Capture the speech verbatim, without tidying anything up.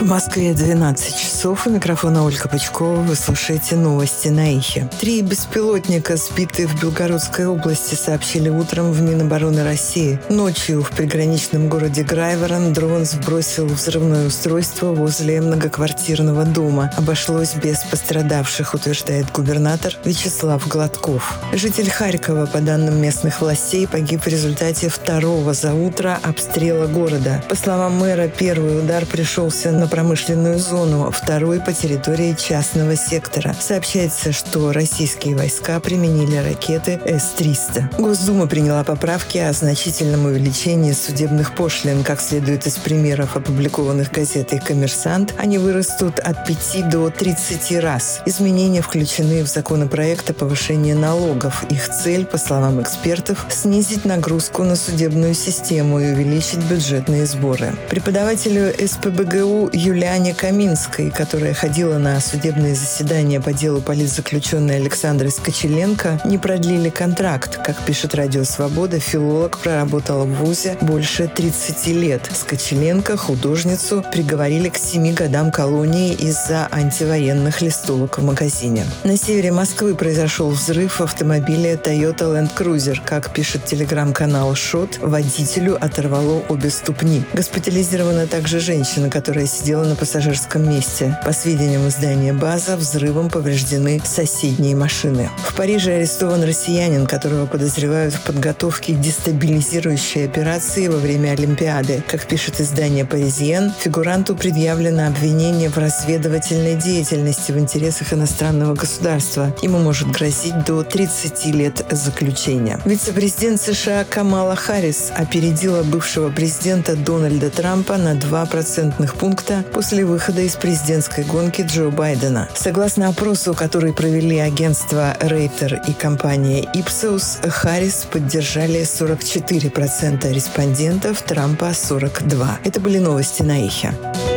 В Москве двенадцать часов. У микрофона Ольга Пучкова. Вы слушаете новости на Эхе. Три беспилотника, сбитые в Белгородской области, сообщили утром в Минобороны России. Ночью в приграничном городе Грайворон дрон сбросил взрывное устройство возле многоквартирного дома. Обошлось без пострадавших, утверждает губернатор Вячеслав Гладков. Житель Харькова, по данным местных властей, погиб в результате второго за утро обстрела города. По словам мэра, первый удар пришелся на промышленную зону, второй по территории частного сектора. Сообщается, что российские войска применили ракеты эс триста. Госдума приняла поправки о значительном увеличении судебных пошлин. Как следует из примеров, опубликованных газетой «Коммерсант», они вырастут от пяти до тридцати раз. Изменения включены в законопроект о повышении налогов. Их цель, по словам экспертов, снизить нагрузку на судебную систему и увеличить бюджетные сборы. Преподавателю эс пэ бэ гэ у Юлиане Каминской, которая ходила на судебные заседания по делу политзаключенной Александры Скочеленко, не продлили контракт. Как пишет Радио Свобода, филолог проработала в вузе больше тридцати лет. Скочеленко, художницу, приговорили к семи годам колонии из-за антивоенных листовок в магазине. На севере Москвы произошел взрыв в автомобиле Toyota Land Cruiser. Как пишет телеграм-канал «Шот», водителю оторвало обе ступни. Госпитализирована также женщина, которая сидела на пассажирском месте. По сведениям издания «База», взрывом повреждены соседние машины. В Париже арестован россиянин, которого подозревают в подготовке дестабилизирующей операции во время Олимпиады. Как пишет издание «Паризьен», фигуранту предъявлено обвинение в разведывательной деятельности в интересах иностранного государства. Ему может грозить до тридцати лет заключения. Вице-президент США Камала Харрис опередила бывшего президента Дональда Трампа на два процентных пункта после выхода из президентской гонки Джо Байдена. Согласно опросу, который провели агентство Рейтер и компания Ipsos, Харрис поддержали сорок четыре процента респондентов, Трампа – сорок два процента. Это были новости на Эхе.